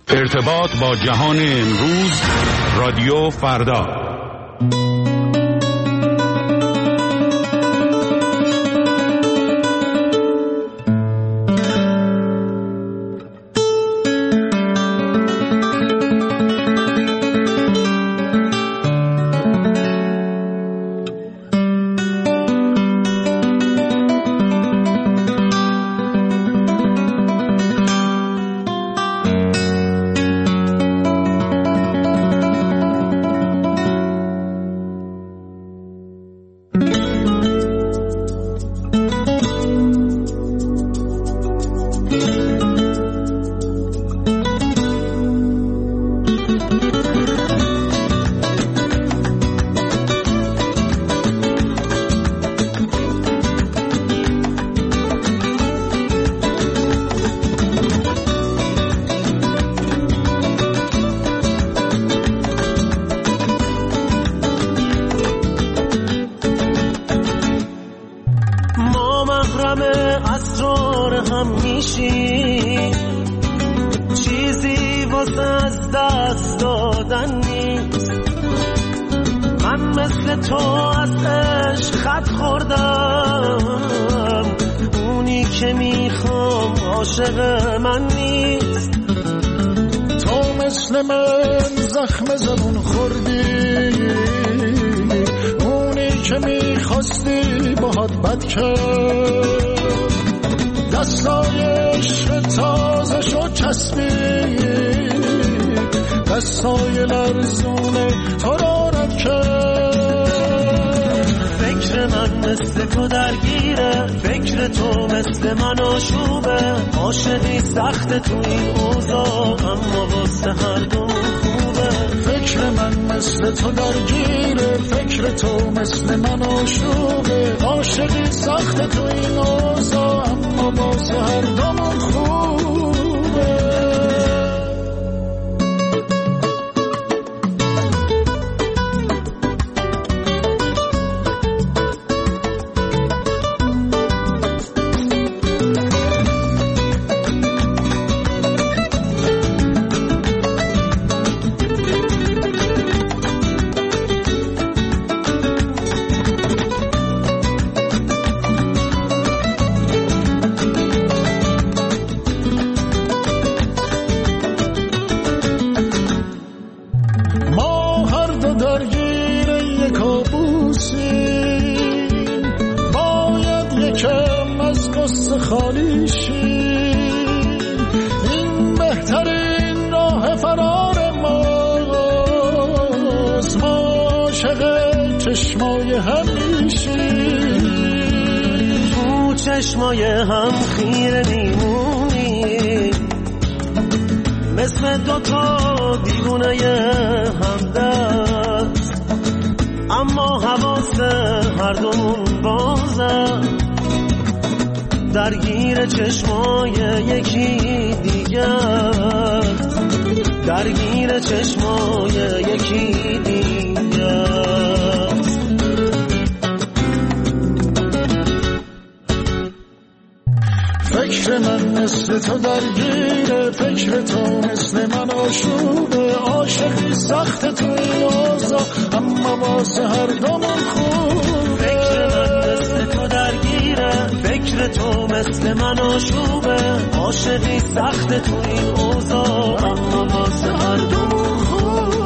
ارتباط با جهان امروز، رادیو فردا. چشمای هم خیره نیمونی، مثل دوتا دیوونه همدست، اما حواس هر دومون بازه درگیر چشمای یکی دیگه، درگیر چشمای یکی دیگه. فکر من مثل تو درگیره، فکر تو مثل من آشوبه، عاشقی سخت تو این اوضاع اما واسه هر دومون خوبه. فکر من مثل تو درگیره، فکر تو مثل من آشوبه، عاشقی سخت تو این اوضاع اما واسه هر دومون خوبه.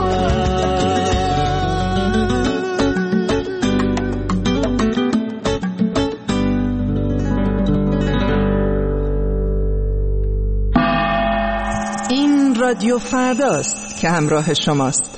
رادیو فرداست که همراه شماست.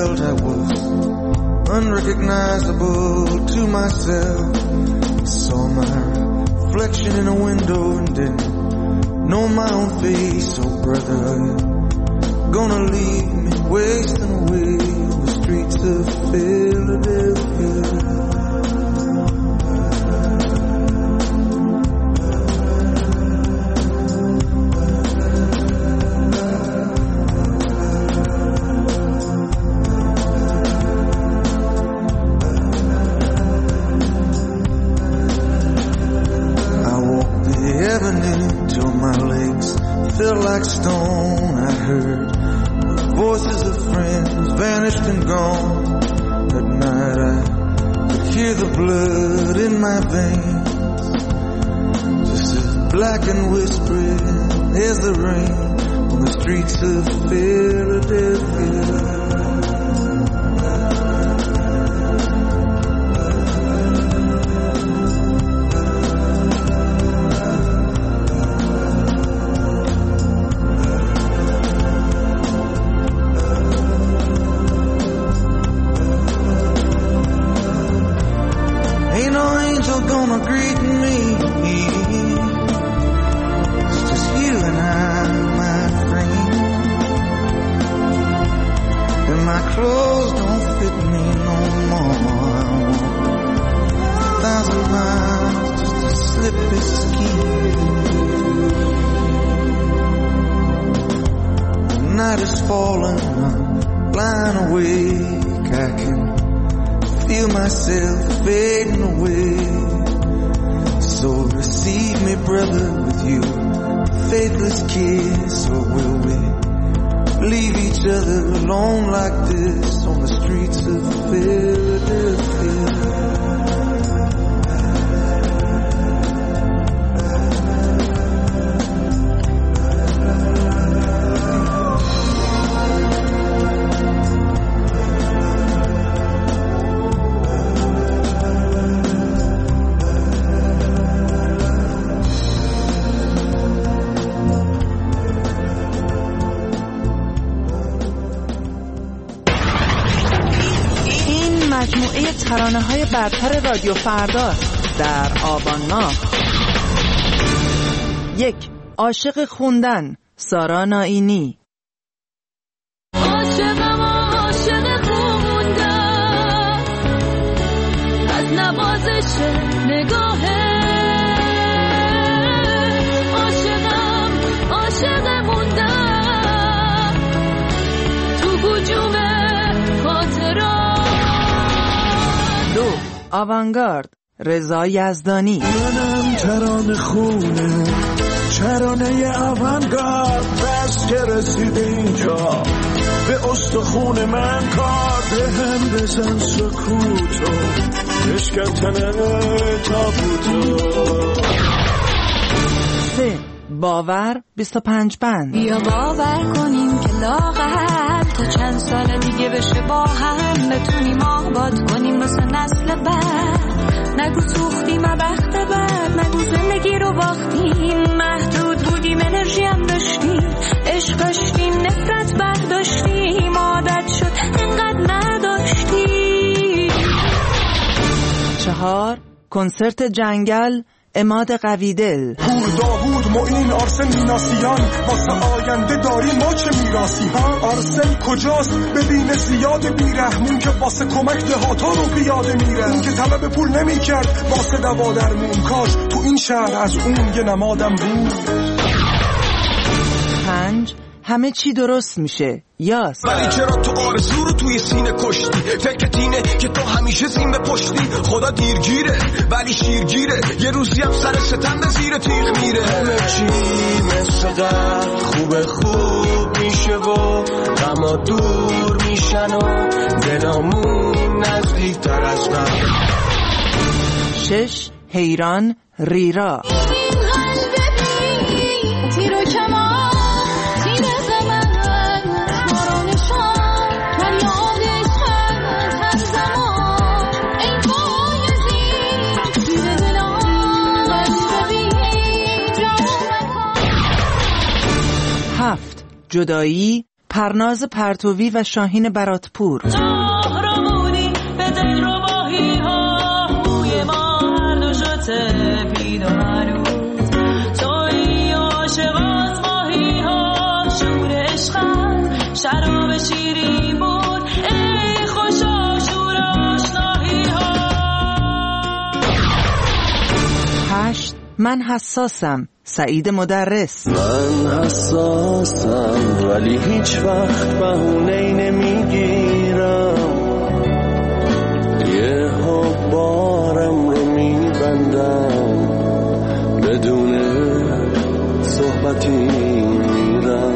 Unrecognizable to myself. Saw my reflection in a window and didn't know my own face. Oh brother, gonna leave me wasting away on the streets of Philadelphia. Like stone, I heard voices of friends vanished and gone. At night I could hear the blood in my veins, just as black and whispering as the rain on the streets of Philadelphia. ترانه‌های برتر رادیو فردا در آبان ماه. 1. عاشق خوندن، سارا نائینی. عاشق خوندن از نوازش نگاهه، عاشق موندن تو هجوم خاطرات. 2. آوانگارد، رضا یزدانی. منم ترانه خونه، ترانه آوانگارد، بس که رسید اینجا به استخون من کار، به هم بزن سکوتو بشکن تنه تابوتو. 3. باور 25 بند. بیا باور کنیم که لاغر تا چند سال دیگه بشه با هم بتونیم آباد کنیم واسه نسل بعد. نگو سوختیم بخت بعد، نگو زندگی رو باختیم، محدود بودیم انرژی هم داشتیم، عشق داشتیم نفرت برداشتیم، عادت شد انقدر نداشتیم. 4. کنسرت جنگل، عماد قویدل. پور داوود معین آرسن میناسیان، واسه آینده داریم ما چه میراسی ها؟ آرسن کجاست؟ ببین زیاد بیرحمون که واسه کمک دهاتا رو پیاده میره، اون که طلب پول نمیکرد واسه دوا درمون، کاش تو این شهر از اون یه نمادم بود. 5. همه چی درست میشه، یاس. ولی چرا تو آرزو رو توی سینه کشتی؟ فکرت اینه که تو همیشه زین بپشتی، خدا دیرگیره ولی شیرگیره، یه روزی هم سر ستم به زیر تیغ میره. همه چی مثل قبل خوب میشه و غما دور میشن و دلامون نزدیک تر از قبل. 6. حیران، ریرا. جدایی، پرناز پرتوی و شاهین براتپور. راهرمونی به دل رو ماهی ها، بوی ما هر دو شده 8 من حساسم سعید مدرس. من حساسم ولی هیچ وقت بهونه‌ای نمیگیرم، یه بارم رو میبندم، بدون صحبتی میرم.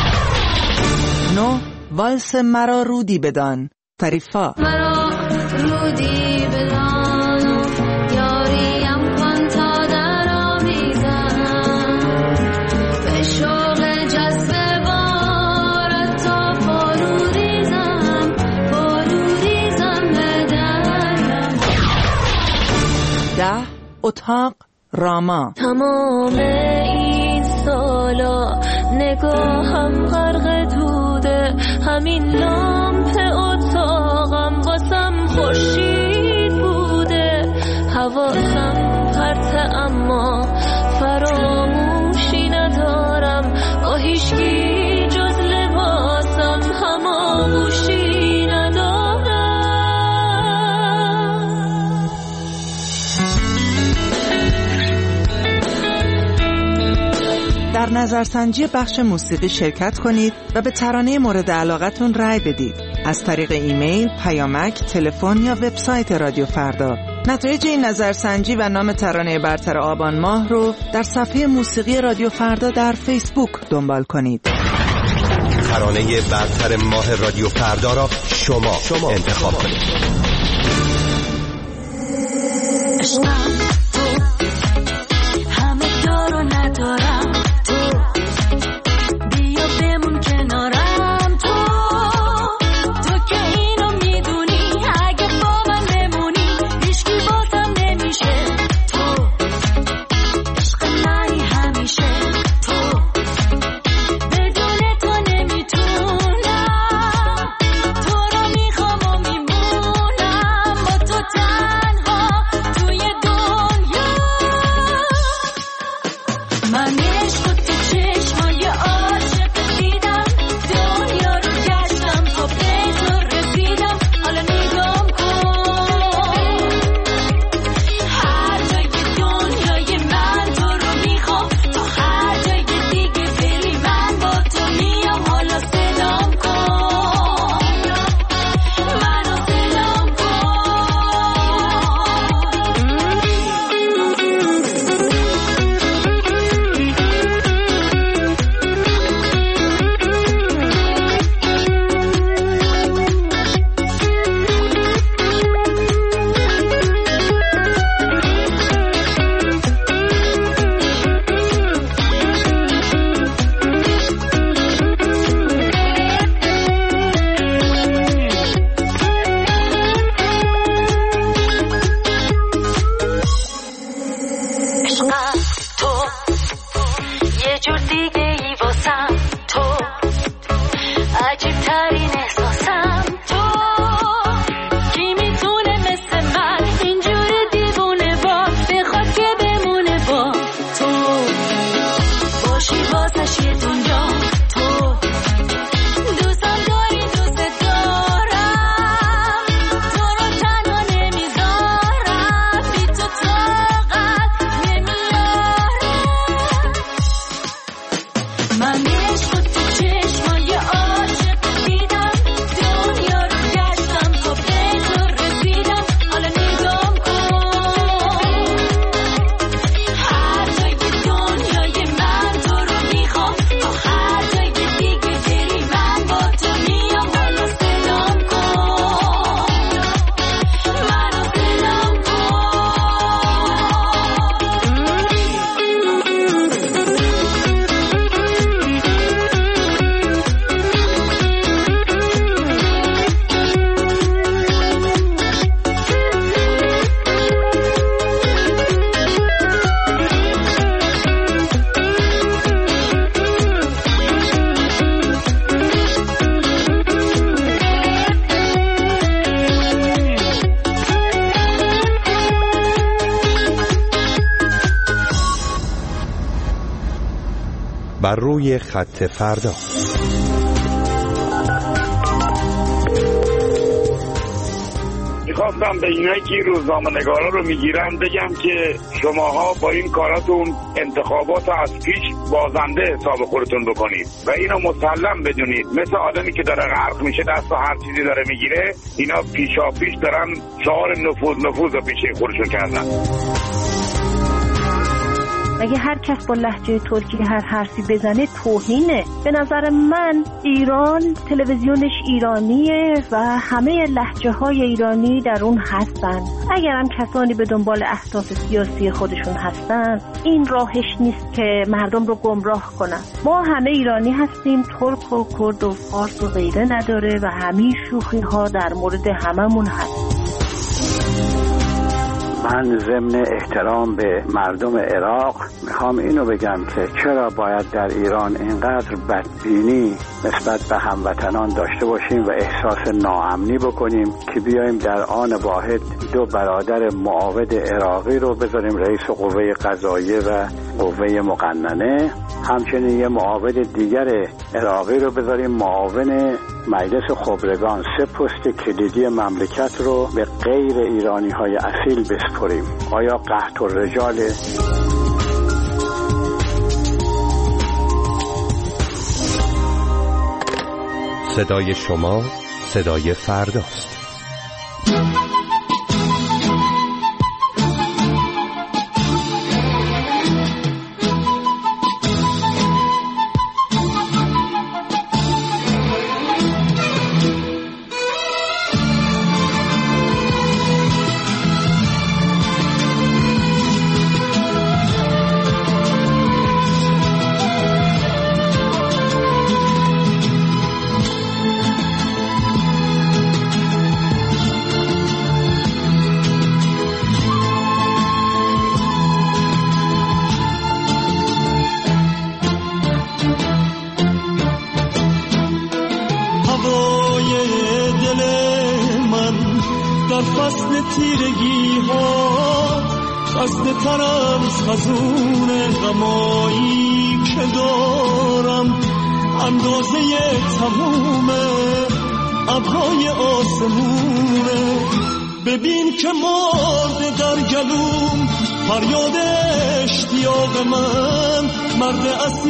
9 والس مرا رودی بدان فریفا. مرا رودی بدان یاریم کن تا در آویزم، به شوق جذب بارت تا پارو ریزم به درم. 10 اتاق راما. تمام این سالا نگاهم غرق دوده، همین لامپ اتاقم واسم خورشید بوده، حواسم پرته اما فراموشی ندارم، با هیچکی جز لباسم هماغوشی ندارم. در نظرسنجی بخش موسیقی شرکت کنید و به ترانه مورد علاقتون رأی بدید از طریق ایمیل، پیامک، تلفن یا وبسایت رادیو فردا. نتایج این نظرسنجی و نام ترانه برتر آبان ماه رو در صفحه موسیقی رادیو فردا در فیسبوک دنبال کنید. ترانه برتر ماه رادیو فردا را شما انتخاب کنید. همه دارو ندارم، تو بیا بمون کنارم، تو که اینو میدونی، اگه با من بمونی هیچکی بازم نمیشه، تو عشق منی همیشه، تو بدون تو نمیتونم، تو رو میخوام و میمونم با تو تنها توی دنیا. من عشق تو چشمای عاشق دیدم، دنیا رو گشتم تا به تو رسیدم، حالا نگام کن، هر جای دنیای من تو رو میخوام، تا هر جای دیگه بری من با تو میام، حالا سلام کن، منو سلام کن. عشقم تو یه جور دیگه ای واسم، تو عجیب ترین احساسم، تو کی میتونه مثل من اینجور دیوونه با بخواد که بمونه با تو، باشی واسش یه دنیا، تو دوستم داری دوست دارم، تو رو تنها نمیذارم، بی تو طاقت نمیارم. من عشق تو چشمای عاشق دیدم، دنیا رو گشتم تا به تو رسیدم، حالا نگام کن، هر جای دنیای من تو رو میخوام، تا هر جای دیگه بری من با تو میام، حالا سلام کن، منو سلام کن. بر روی خط فردا. خواستم به اینایی که روزنامه‌نگارا رو میگیرن بگم که شماها با این کاراتون انتخابات رو از پیش بازنده حساب خودتون بکنید و اینو مسلم بدونید. مثل آدمی که داره غرق میشه دست و هر چیزی داره میگیره، اینا پیشا پیش دارن شعار نفوذ رو پیش خودشون کردن. اگه هر کس با لهجه ترکی هر حرفی بزنه توهینه. به نظر من ایران تلویزیونش ایرانیه و همه لهجه های ایرانی در اون هستن. اگر هم کسانی به دنبال اهداف سیاسی خودشون هستن، این راهش نیست که مردم رو گمراه کنن. ما همه ایرانی هستیم، ترک و کرد و فارس و غیره نداره و همین شوخی ها در مورد هممون هست. من ضمن احترام به مردم عراق میخوام اینو بگم که چرا باید در ایران اینقدر بدبینی نسبت به هموطنان داشته باشیم و احساس ناامنی بکنیم که بیایم در آن واحد دو برادر معاود عراقی رو بذاریم رئیس قوه قضاییه و قوه مقننه، همچنین یه معاود دیگر عراقی رو بذاریم معاون مجلس خبرگان. 3 پست کلیدی مملکت رو به غیر ایرانی های اصیل بسپریم. آیا قحط الرجال؟ صدای شما صدای فرداست. تیرگی ها خسته ترم خزون غمایی که دارم، اندازه تموم ابرای آسمونه. ببین که مرده در گلوم فریاد اشتیاق من، مرد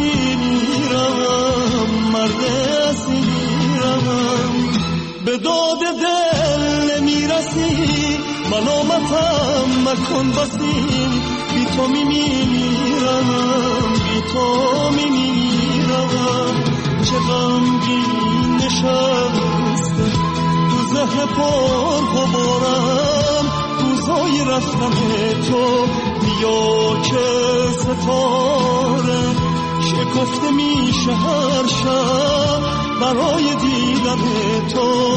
اسیرم، مرد اسیرم. به داد دل نمیرسی، ملامتم مکن بسی، بی تو میمیرم، بی تو میمیرم. چه غمگین نشسته تو ذهن پر غبارم، روزای رفتن تو بیا که ستاره شکفته میشه هر شب برای دیدن تو.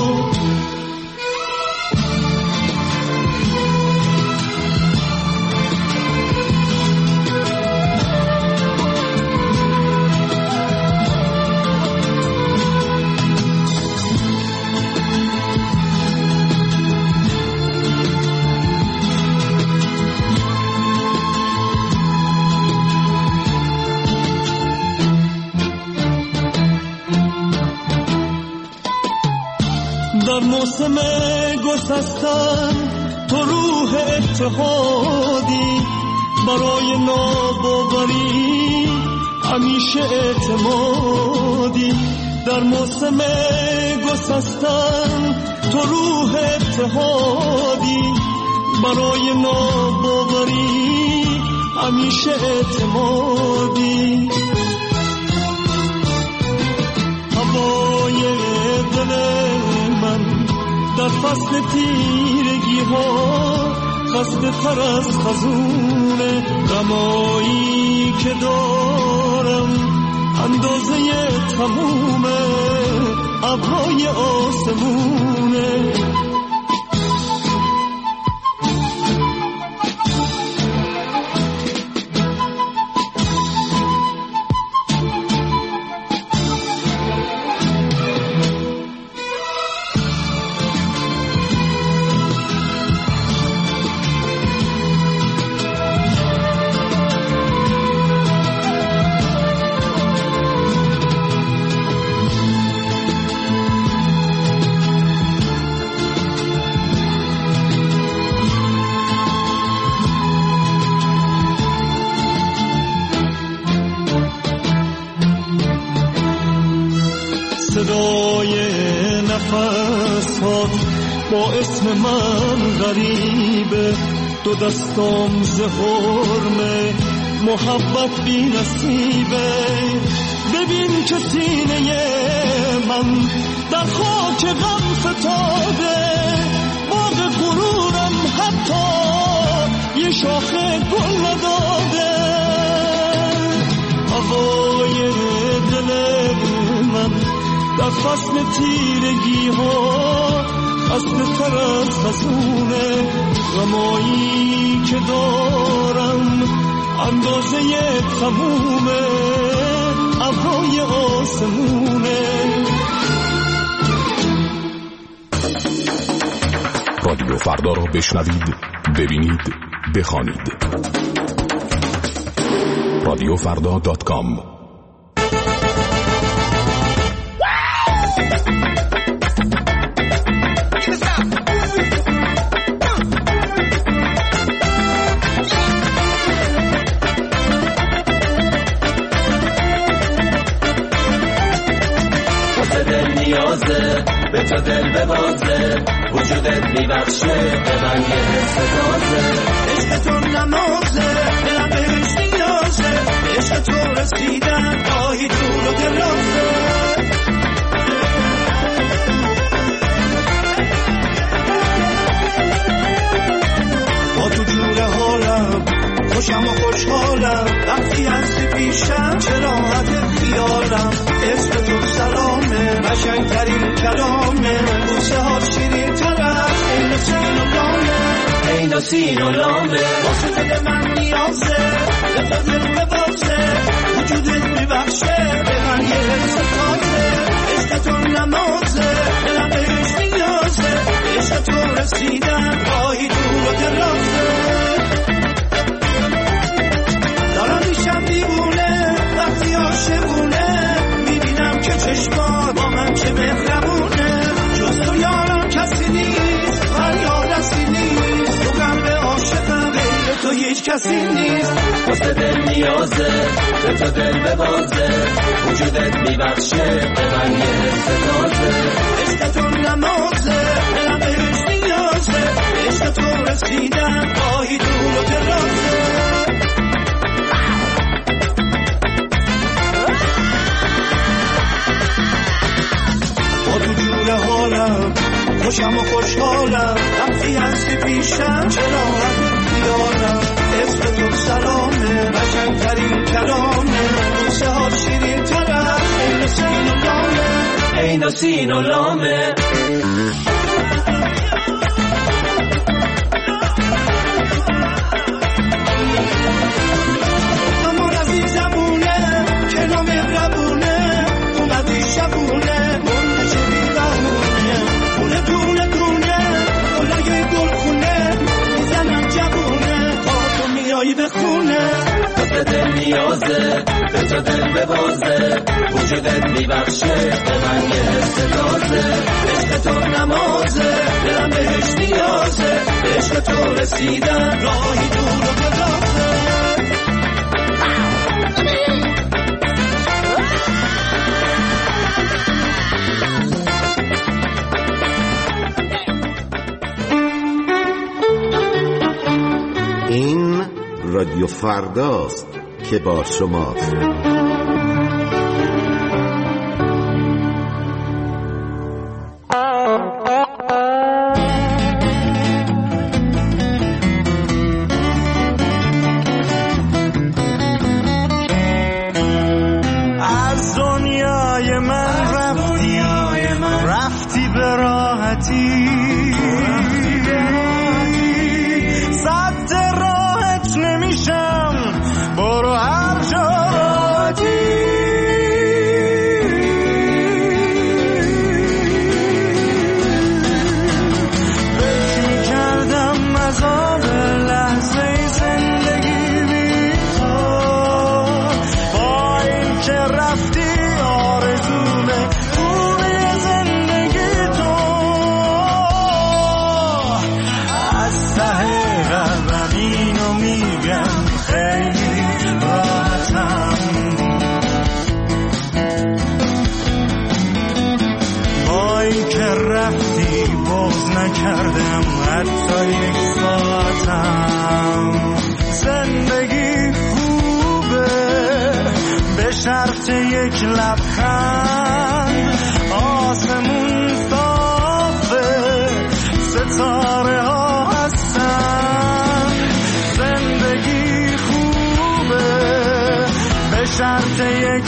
در موسم گسستن تو روح اتحادی، برای ناباوری همیشه اعتمادی. در موسم گسستن تو روح اتحادی، برای ناباوری همیشه اعتمادی. هوای دل من در فصل تیرگی ها خسته تر از خزون غمایی که دارم، اندازه تموم ابرای آسمونه. نفسات با اسم من غریبه، دو دستام زهرمه محبت بی نصیبه. ببین که سینه من در خاک غم فتاده، باغ غرورم حتی یه شاخه گل نداده. هوای دل من در فصل تیرگی ها اصل تر از خزونه، غمایی که دارم اندازه تمومه ابرای آسمونه. رادیو فردا را بشنوید، ببینید، بخوانید. radiofrda.com. به تو دل ببازه، وجودت میبخشه به من یه حس تازه. عشق تو نمازه، دلم بهش نیازه، عشق تو رسیدن گاهی دور و درازه. با تو جور حالم خوشم و خوشحالم، وقتی هستی پیشم چه راحت خیالم. اسم تو سلامه، قشنگترین کلامه، بوسه ها شیرین ترم، عین سین و لامه، عین سین و لامه. واسه دل من نیازه، به تو دل ببازه، وجودت میبخشه به من یه حس تازه. عشق تو نمازه، دلم بهش نیازه، عشق تو رسیدن گاهی دور و درازه. دارم میشم دیوونه وقتی عاشقونه، میبینم که چشمات با من چه مهربونه. جز تو یارم کسی نیست، فریاد دستی نیست، تو قلب عاشقم غیر تو هیچ کسی نیست. واسه دل نیازه، به تو دل ببازه، وجودت میبخشه به من یه حس تازه. عشق تو نمازه، دلم بهش نیازه، عشق تو رسیدن گاهی دور و درازه. حالم خوشم و خوشحالم، وقتی هستی پیشم چه راحت خیالم. اسم تو سلامه، قشنگترین کلامه، بوسه ها شیرین ترم، عین سین و لامه، عین سین و لامه. اما عزیزمونه که نامهربونه، اومدی شبونه دونه دونه گلای گلخونه، میزنم جوونه تا تو میایی به خونه. به دل نیازه، به تو دل ببازه، وجودت میبخشه به من یه حس تازه. عشق تو نمازه، دلم بهش نیازه، عشق تو رسیدن راهی دور و درازه. این رادیو فرداست که با شماست. از دنیای من رفتی به راحتی، برو هر جا راحتی. فکر می‌کردم از آب لحظه زندگی بی تو، با این که رفتی آرزومه خوبی زندگی تو. از ته قلبم اینو میگم خیلی راحتم، با این که نکردم حتی یک ساعتم. زندگی خوبه به شرط یک لبخند، آسمون صافه ستاره ها هستن. زندگی خوبه به شرط یک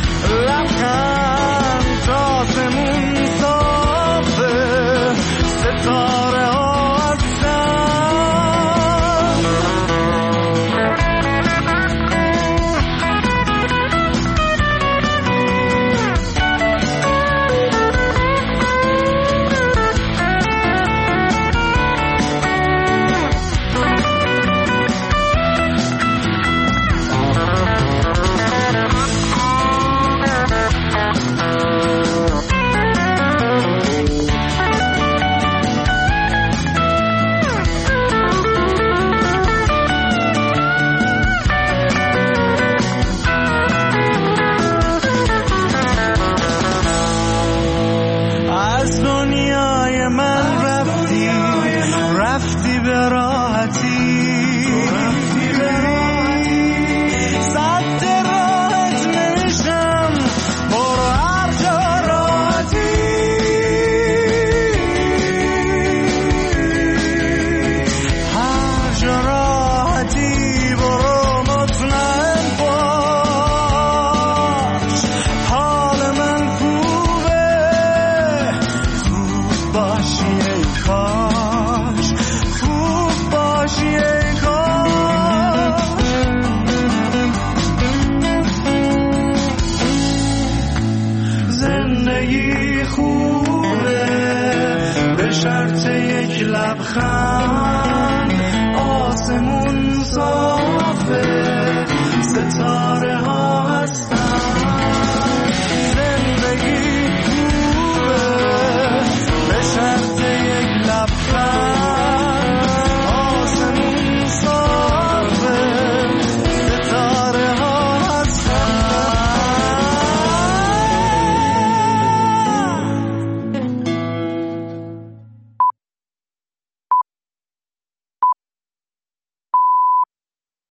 لبخند، آسمون صافه ستاره ها هستن. زندگی خوبه به شرط یک لبخند، آسمون صافه ستاره